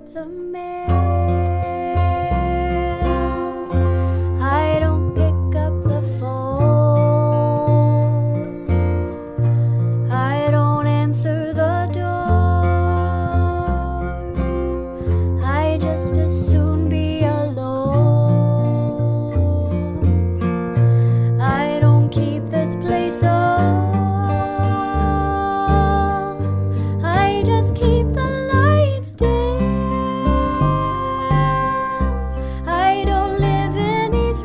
the mail. I don't pick up the phone. I don't answer the door. I just as soon be alone. I don't keep this place on. I just keep the lights dim. I don't live in these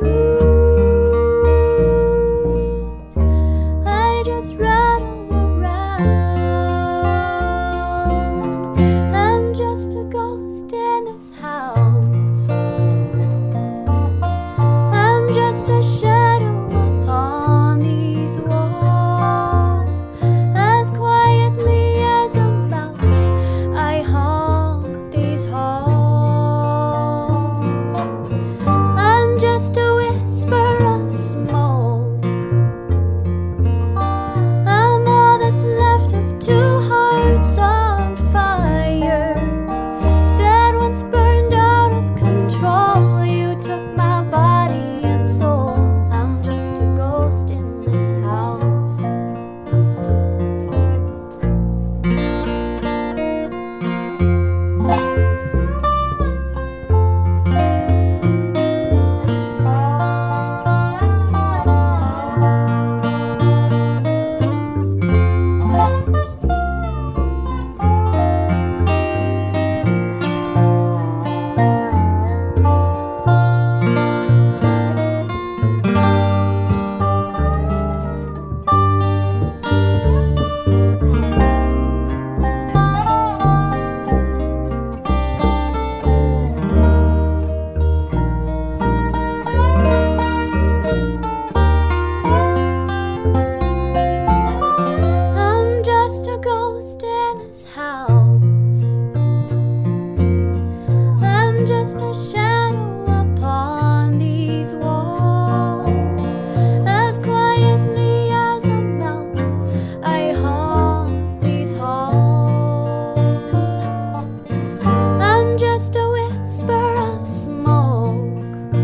rooms. I just rattle around. I'm just a ghost in this house. I'm just a shadow upon these walls. As quietly as a mouse, I haunt these halls. I'm just a whisper of smoke. I'm all that's left of two hearts on fire that once burned out of control. You took my body and soul. I'm just a ghost in this house. I'm just a ghost in this house. I'm just a shadow upon these walls. As quietly as a mouse, I haunt these halls. I'm just a whisper of smoke.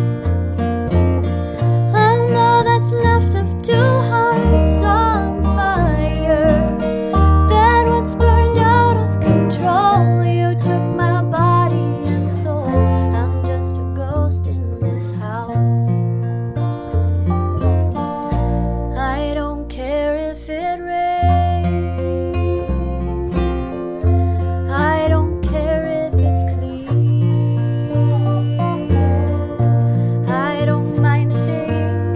I'm all that's left of two hearts on fire that once burned out of control. You took my body and soul. I'm just a ghost in this house. I don't care if it rains. I don't care if it's clear. I don't mind staying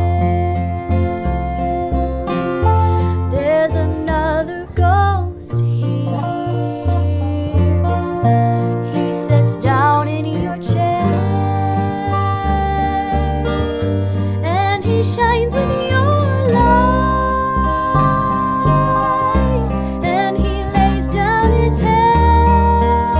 in. There's another ghost here. He sits down in your chair and he shines in your light, and he lays down his head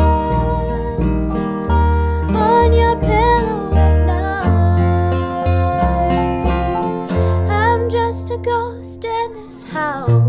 on your pillow at night. I'm just a ghost in this house.